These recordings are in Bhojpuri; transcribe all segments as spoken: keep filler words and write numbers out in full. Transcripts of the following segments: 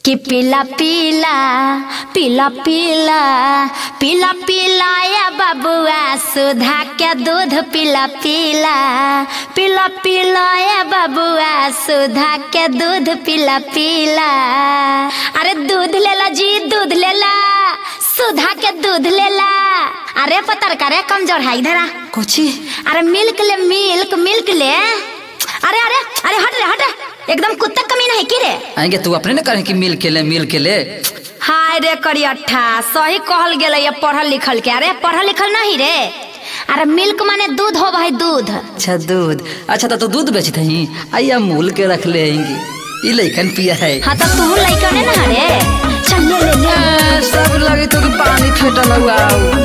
कि पीला पीला पीला पीला पीला पीला या बबुआ सुधा के दूध पीला पीला पीला पीला या बबुआ सुधा के दूध पीला पीला। अरे दूध लेला जी दूध लेला सुधा के दूध लेला। अरे पतर करे कमजोर है इधर कुछ अरे मिल्क ले मिल्क मिल्क ले। अरे अरे अरे हट रे हट एकदम कुत्ता कमीना है की रे। आएंगे तू अपने न करें कि मिल के ले मिल के ले। हाय रे करियठा सही कहल गेले ये पढ़ल लिखल के। अरे पढ़ल लिखल नहीं रे। अरे मिल्क माने दूध हो भाई दूध। अच्छा दूध अच्छा तो, तो दूध बेचते ही आइया मूल के रख ले ये लइकन पिया है। हाँ तो तू लइकन ना रे चल ले ले ले सब लगे तो पानी फेटल हुआ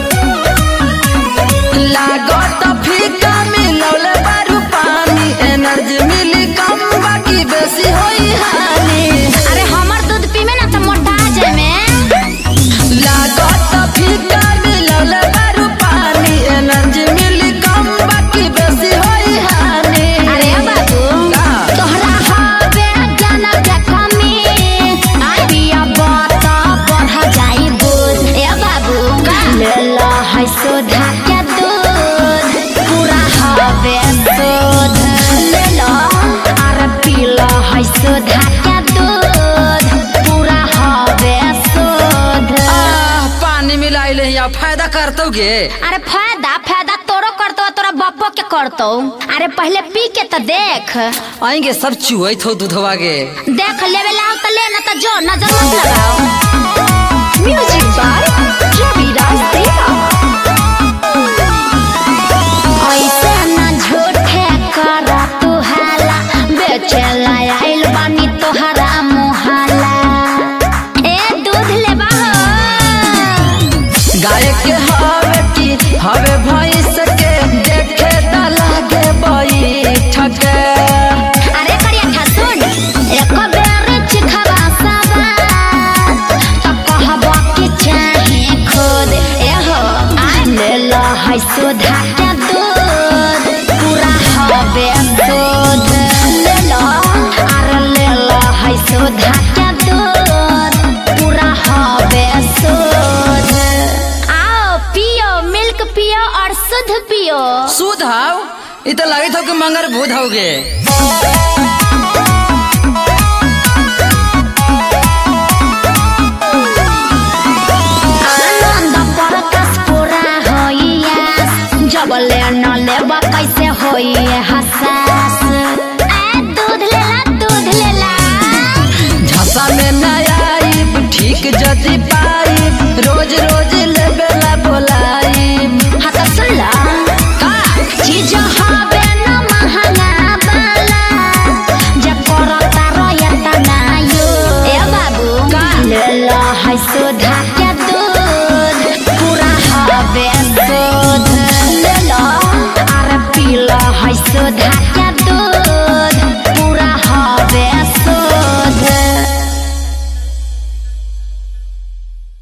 लागत फीका मिलौले बारू पानी एनर्जी मिली कम बाकी बेसी होई हानि। अरे हमर दूध पीमे ना तो मोटा जाए में लागत फीका मिलौले बारू पानी एनर्जी मिली कम बाकी बेसी होई हानि। अरे बाबू तोहरा हवे ज्ञान के कमी आइडिया बता बढ़ जाई दूध। ए बाबू ले लो है सुधा के दूध पूरा हवे दूध ले लो। अरे पी लो है सुधा के दूध पूरा हवे दूध। पानी मिलाई ले या फायदा करतो गे। अरे फायदा फायदा तोरो करतो तोरा बापो के करतो। अरे पहले पी के तो देख आएंगे सब चुहई थो दूधवा गे। देख लेवे लाओ तो ले ना तो जो नजर मत लगाओ। म्यूजिक बाय रवि राज देवा। ऐसे ना झूठे कर तू हाला बेचे लाइल बानी तोहरा मुहाला। ए दूध ले बाहो गाय के हवे की हवे भैंस के देखे त लागे बैठ के। अरे करिया सुन एक बेर चिखवा सवा तो कहबो कि चाहे खुद। ए हो आ ले लो है सुधा के दूध पूरा हवे दूध ले लो। अरे ले लो है सुधा के दूध पूरा हवे दूध। आओ पियो मिल्क पियो और शुद्ध पियो। सुध हाव इ त लागे थो कि मंगर भूत हो गे। आनंद प्रकाश पूरा होइया जब ले न लेबा कैसे होई हसास। ए दूध लेला दूध लेला झसा में न आइब ठीक जदी पाइब रोज रोज लेबेला बोलाइब। हाँ तो सुन ला चीज हवे न महंगा वाला जे करता रहता ना यो। ए बाबू ले लो है सुधा के दूध पूरा हवे दूध ले लो। अरे पी लो है सुधा के दूध